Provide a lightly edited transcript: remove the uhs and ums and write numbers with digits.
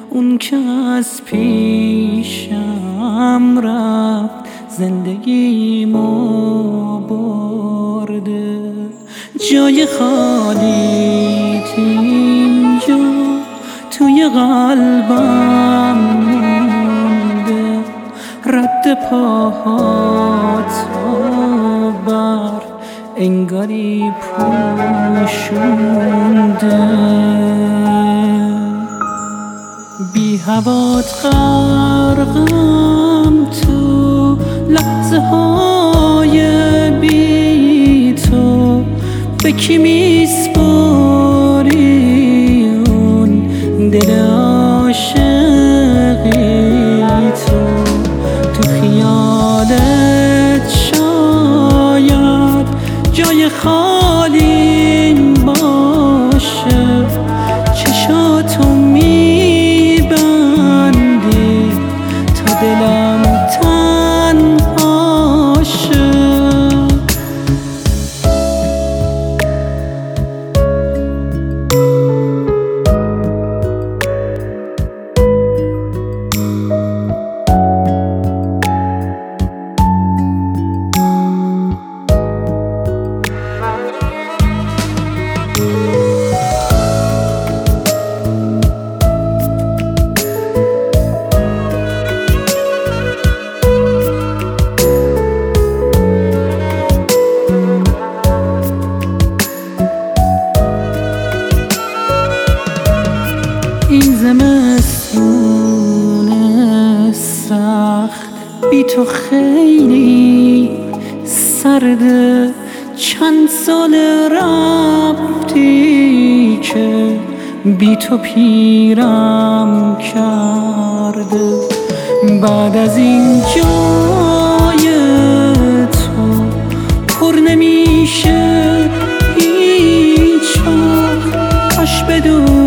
اون که از پیشم رفت زندگیمو برده. جای خالی اینجا توی قلبم مونده، رد پاهاتو بر انگاری پوشونده. بی هوات غرقم تو لحظه های بی تو، به کی میسپاری اون دل عاشقی تو خیالت شاید جای خالی باشه، چشاتو میبندی تا دلم تنها شه. این زمستون سخت بی تو خیلی سرده، چند سال رفتی که بی تو پیرم کرده. بعد از این جای تو پر نمیشه هیچ وقت، کاش بدون